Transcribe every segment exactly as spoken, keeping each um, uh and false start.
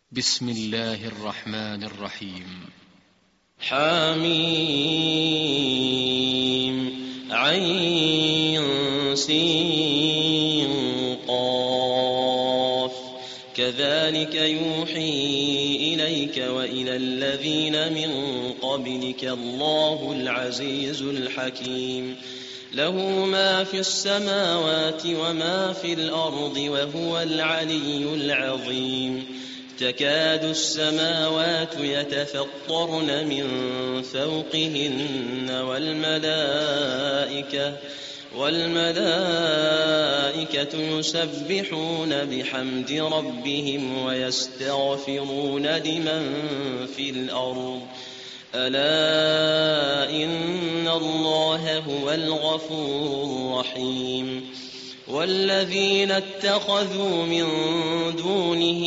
بسم الله الرحمن الرحيم. حميم عين سين قاف كذلك يوحي إليك وإلى الذين من قبلك الله العزيز الحكيم له ما في السماوات وما في الأرض وهو العلي العظيم تكاد السماوات يتفطرن من فوقهن والملائكة والملائكة يسبحون بحمد ربهم ويستغفرون لمن في الأرض ألا إن الله هو الغفور الرحيم والذين اتخذوا من دونه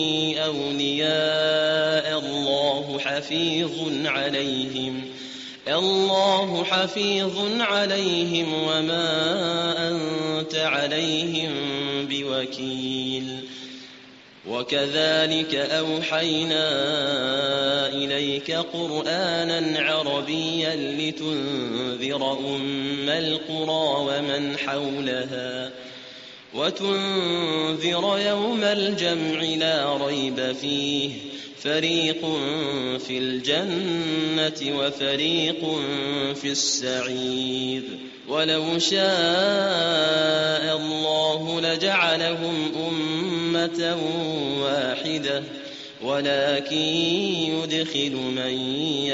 أولياء الله حفيظ عليهم الله حفيظ عليهم وما أنت عليهم بوكيل وكذلك أوحينا إليك قرآنا عربيا لتنذر أم القرى ومن حولها وتنذر يوم الجمع لا ريب فيه فريق في الجنة وفريق في السعير ولو شاء الله لجعلهم أمة واحدة ولكن يدخل من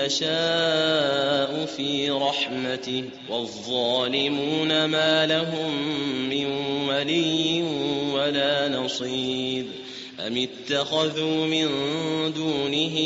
يشاء في رحمته والظالمون ما لهم من ولي ولا نصير أم اتخذوا من دونه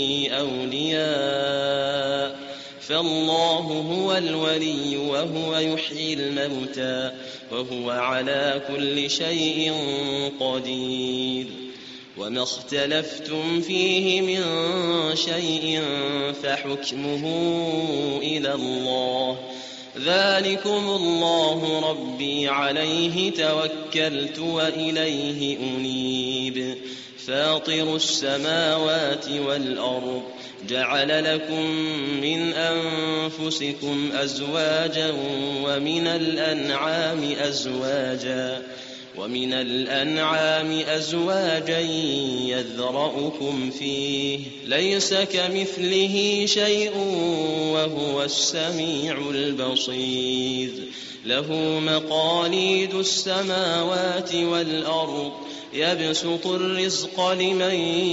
أولياء فالله هو الولي وهو يحيي الموتى وهو على كل شيء قدير وما اختلفتم فيه من شيء فحكمه إلى الله ذلكم الله ربي عليه توكلت وإليه أنيب فاطر السماوات والأرض جعل لكم من أنفسكم أزواجا ومن الأنعام أزواجا ومن الأنعام أزواجا يذرأكم فيه ليس كمثله شيء وهو السميع البصير له مقاليد السماوات والأرض يبسط الرزق لمن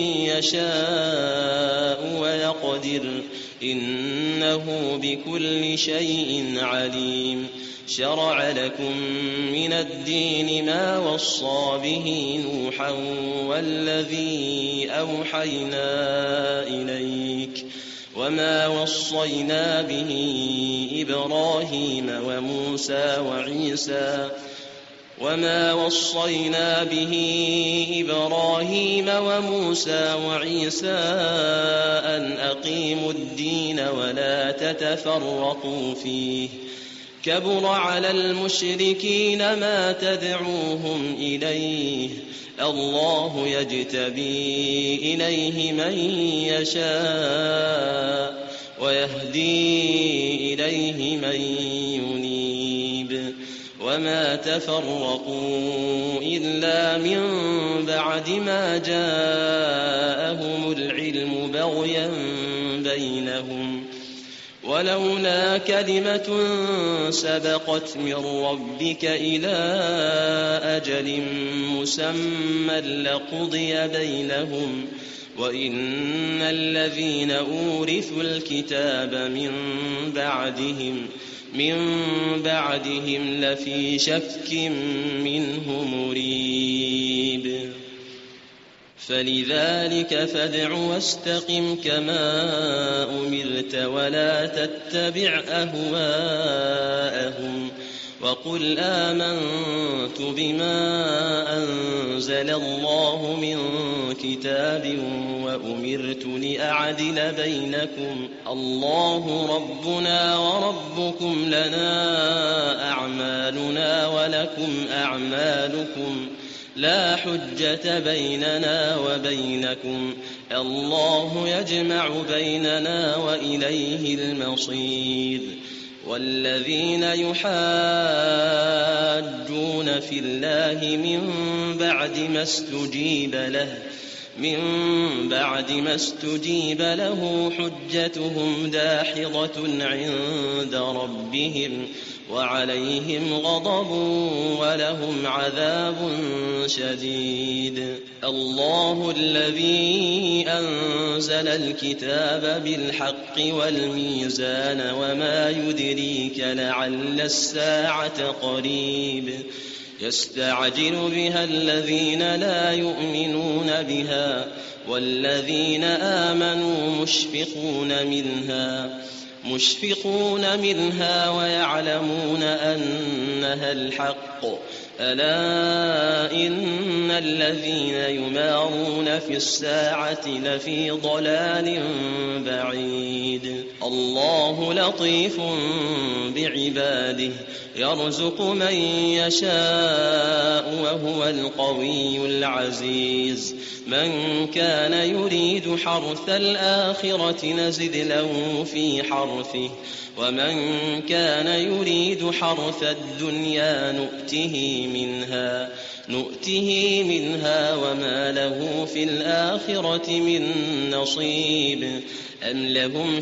يشاء ويقدر إنه بكل شيء عليم شرع لكم من الدين ما وصى به نوحا والذي أوحينا إليك وما وصينا به إبراهيم وموسى وعيسى وما وصينا به إبراهيم وموسى وعيسى أن أقيموا الدين ولا تتفرقوا فيه كبر على المشركين ما تدعوهم إليه الله يجتبي إليه من يشاء ويهدي إليه من ينيب وما تفرقوا إلا من بعد ما جاءهم العلم بغيا بينهم ولولا كلمة سبقت من ربك إلى أجل مسمى لقضي بينهم وإن الذين أورثوا الكتاب من بعدهم من بعدهم لفي شك منه مريب فلذلك فادع واستقم كما أمرت ولا تتبع أهواءهم وقل آمنت بما أنزل الله من كتاب وأمرت لأعدل بينكم الله ربنا وربكم لنا أعمالنا ولكم أعمالكم لا حجة بيننا وبينكم الله يجمع بيننا وإليه المصير والذين يحاجون في الله من بعد ما استجيب له من بعد ما استجيب له حجتهم داحضة عند ربهم وعليهم غضب ولهم عذاب شديد الله الذي أنزل الكتاب بالحق والميزان وما يدريك لعل الساعة قريب يستعجل بها الذين لا يؤمنون بها والذين آمنوا مشفقون منها مشفقون منها ويعلمون أنها الحق ألا إن الذين يمارون في الساعة لفي ضلال بعيد الله لطيف بعباده يرزق من يشاء وهو القوي العزيز من كان يريد حرث الآخرة نزد له في حرثه ومن كان يريد حرث الدنيا نؤته منها نؤته منها وما له في الآخرة من نصيب أم لهم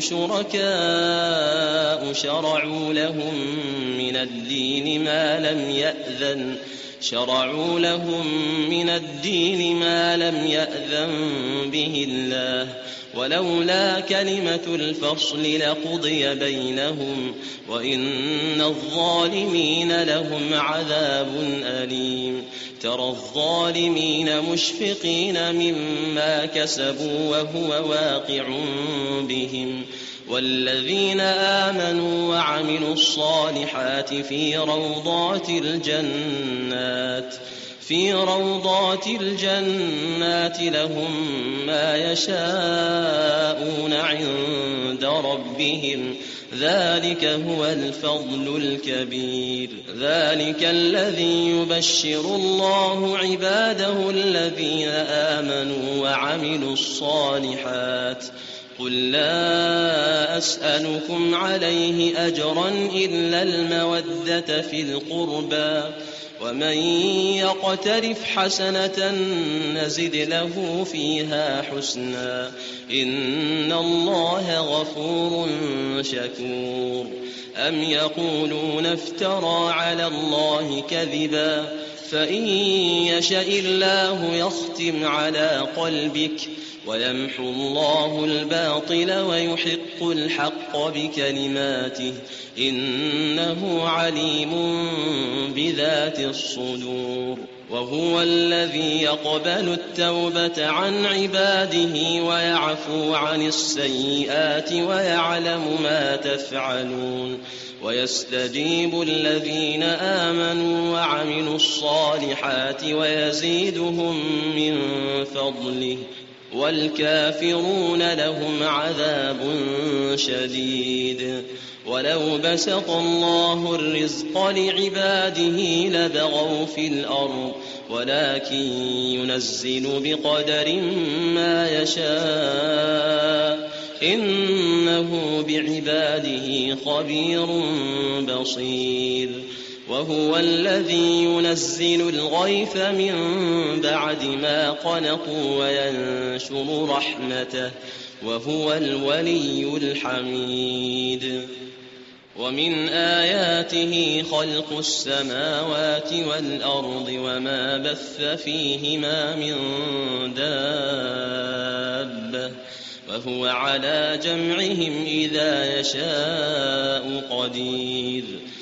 شركاء شرعوا لهم من الدين ما لم يأذن شرعوا لهم من الدين ما لم يأذن به الله ولولا كلمة الفصل لقضي بينهم وإن الظالمين لهم عذاب أليم ترى الظالمين مشفقين مما كسبوا وهو واقع بهم والذين آمنوا وعملوا الصالحات في روضات الجنات في روضات الجنات لهم ما يشاءون عند ربهم ذلك هو الفضل الكبير ذلك الذي يبشر الله عباده الذين آمنوا وعملوا الصالحات قل لا أسألكم عليه أجرا إلا المودة في القربى ومن يقترف حسنة نزد له فيها حسنا إن الله غفور شكور أم يقولون افترى على الله كذبا فإن يشأ الله يختم على قلبك ويمحو الله الباطل ويحق الحق بكلماته إنه عليم بذات الصدور وهو الذي يقبل التوبة عن عباده ويعفو عن السيئات ويعلم ما تفعلون ويستجيب الذين آمنوا وعملوا الصالحات ويزيدهم من فضله والكافرون لهم عذاب شديد ولو بسط الله الرزق لعباده لبغوا في الأرض ولكن ينزل بقدر ما يشاء إنه بعباده خبير بصير وهو الذي ينزل الغيث من بعد ما قنطوا وينشر رحمته وهو الولي الحميد ومن آياته خلق السماوات والأرض وما بث فيهما من دابة وهو على جمعهم إذا يشاء قدير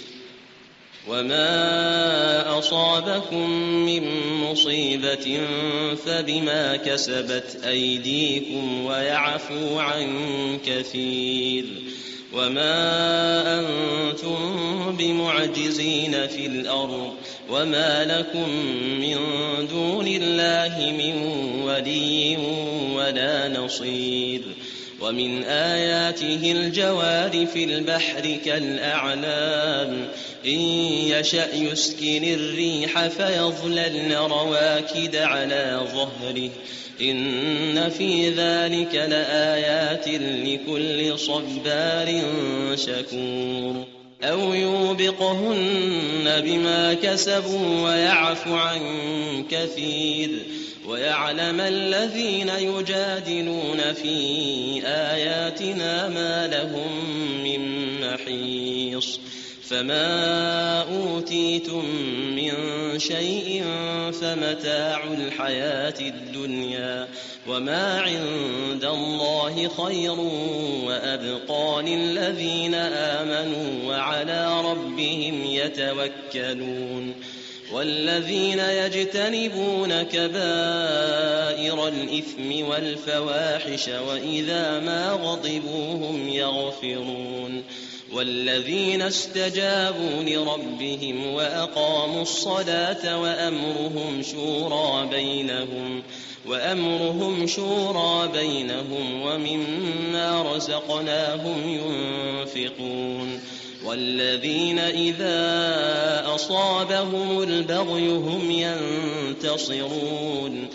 وما أصابكم من مصيبة فبما كسبت أيديكم ويعفو عن كثير وما أنتم بمعجزين في الأرض وما لكم من دون الله من ولي ولا نصير ومن آياته الجوار في البحر كالأعلام إن يشأ يسكن الريح فيظللن رواكد على ظهره إن في ذلك لآيات لكل صبار شكور أو يوبقهن بما كسبوا ويعفو عن كثير ويعلم الذين يجادلون في آياتنا ما لهم من محيص فما أوتيتم من شيء فمتاع الحياة الدنيا وما عند الله خير وأبقى للذين آمنوا وعلى ربهم يتوكلون والذين يجتنبون كبائر الإثم والفواحش وإذا ما غضبوا هم يغفرون والذين استجابوا لربهم وأقاموا الصلاة وأمرهم شورى بينهم وأمرهم شورى بينهم ومما رزقناهم ينفقون والذين إذا أصابهم البغي هم ينتصرون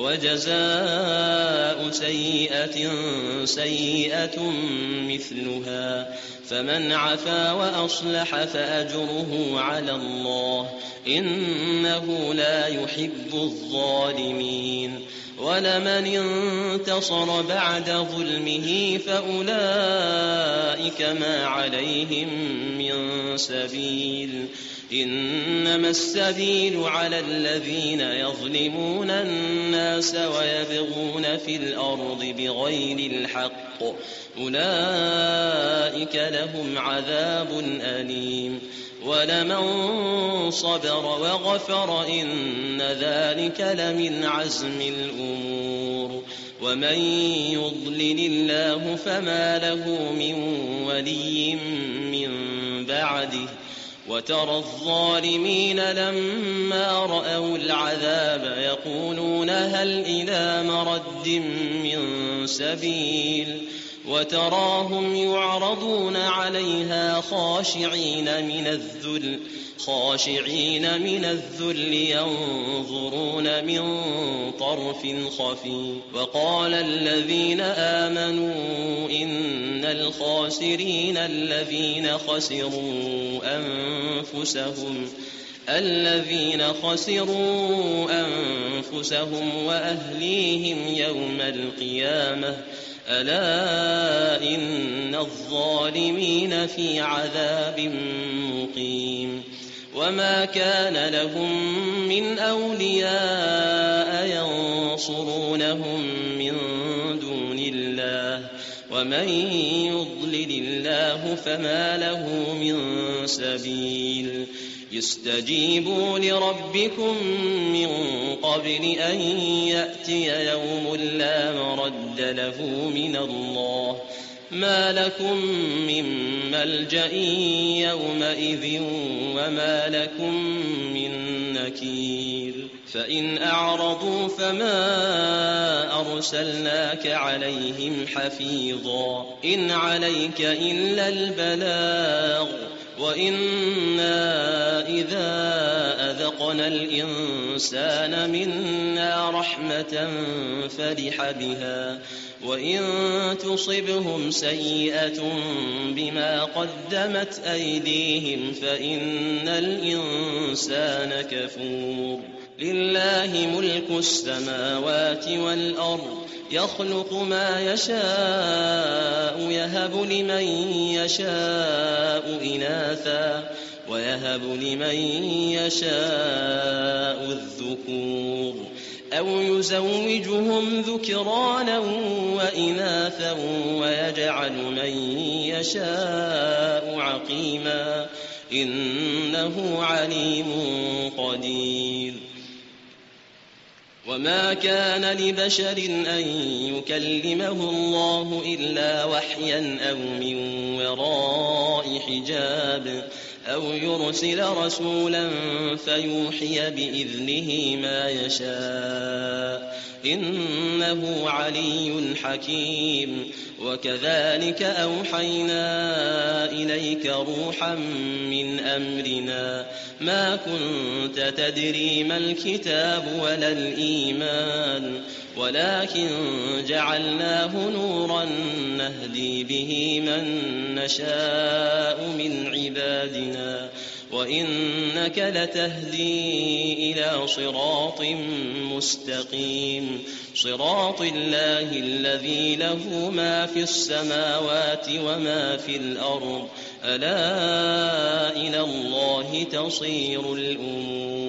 وجزاء سيئة سيئة مثلها فمن عفا وأصلح فأجره على الله إنه لا يحب الظالمين ولمن انتصر بعد ظلمه فأولئك ما عليهم من سبيل إنما السبيل على الذين يظلمون الناس ويبغون في الأرض بغير الحق أولئك لهم عذاب أليم ولمن صبر وغفر إن ذلك لمن عزم الأمور ومن يضلل الله فما له من ولي من بعده وترى الظالمين لما رأوا العذاب يقولون هل إلى مرد من سبيل وتراهم يعرضون عليها خاشعين من الذل خاشعين من الذل ينظرون من طرف خفي وقال الذين آمنوا إن الخاسرين الذين خسروا أنفسهم الذين خسروا أنفسهم وأهليهم يوم القيامة ألا إن الظالمين في عذاب مقيم وما كان لهم من أولياء ينصرونهم من دون الله ومن يضلل الله فما له من سبيل يستجيبوا لربكم من قبل أن يأتي يوم لا مرد له من الله ما لكم من ملجأ يومئذ وما لكم من نكير فإن أعرضوا فما أرسلناك عليهم حفيظا إن عليك إلا البلاغ وإنا إذا أذقنا الإنسان منا رحمة فرح بها وإن تصبهم سيئة بما قدمت أيديهم فإن الإنسان كفور لله ملك السماوات والأرض يخلق ما يشاء يهب لمن يشاء إناثا ويهب لمن يشاء الذكور أو يزوجهم ذكرانا وإناثا ويجعل من يشاء عقيما إنه عليم قدير وما كان لبشر أن يكلمه الله إلا وحيا أو من وراء حجاب أو يرسل رسولا فيوحي بإذنه ما يشاء إنه علي حكيم وكذلك أوحينا إليك روحا من أمرنا ما كنت تدري ما الكتاب ولا الإيمان ولكن جعلناه نورا نهدي به من نشاء من عبادنا وإنك لتهدي إلى صراط مستقيم صراط الله الذي له ما في السماوات وما في الأرض ألا إلى الله تصير الأمور